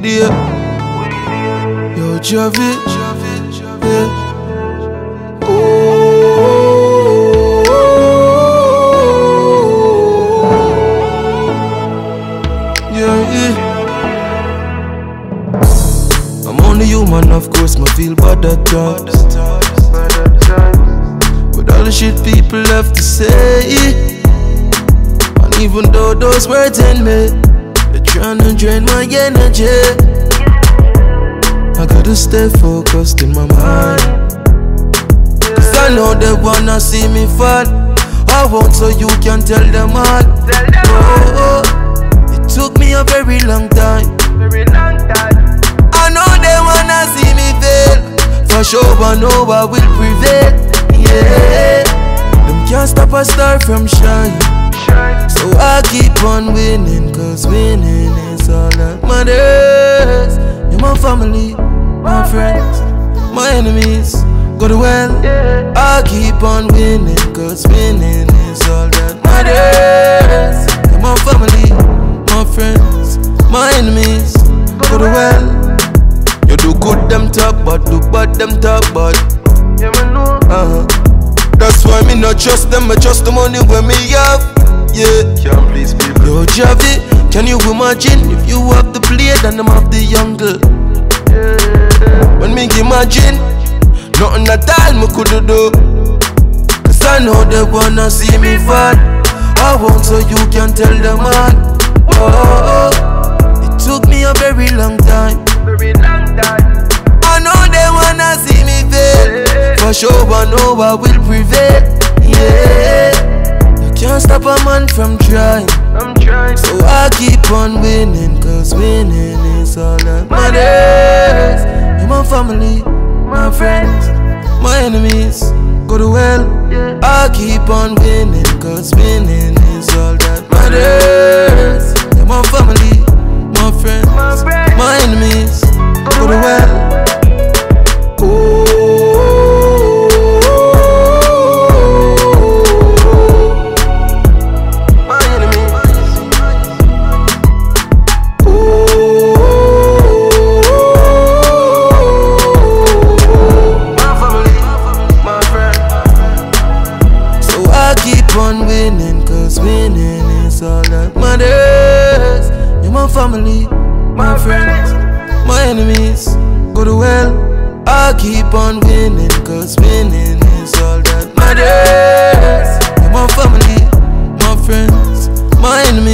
there. Yo, Javi, yeah. I'm only human, of course, me feel bad at times. With all the shit people have to say, and even though those words ain't me, they're trying to drain my energy. I gotta stay focused in my mind, cause I know they wanna see me fall. I won't, so you can tell them all. Oh, it took me a very long time. I know they wanna see me fail. For sure I know I will prevail. Yeah, them can't stop a star from shining. So I keep on winning, cause winning is all that matters. You're my family, my friends, my enemies, go to well. I keep on winning, cause winning is all that matters. You're my family, my friends, my enemies, go to well. You do good them talk bad, do bad them talk bad. That's why me not trust them, I trust the money when me have. Yeah, can't please people. Yo, Javi, can you imagine if you have the blade and them have the jungle? When me imagine, nothing at all me coulda do. Cause I know they wanna see me fall. I won't, so you can tell them all. Oh, it took me a very long time. I know they wanna see me fail. For sure I know I will prevail. Yeah, you can't stop a man from trying. So I keep on winning, cause winning is all that matters. You're my family, my friends, my enemies, go to well. I keep on winning, cause winning is all that matters. You're my family, my friends, my enemies, go to well. On winning, cause winning is all that matters. You're my family, my friends, my enemies, go to well. I keep on winning, cause winning is all that matters. You're my family, my friends, my enemies.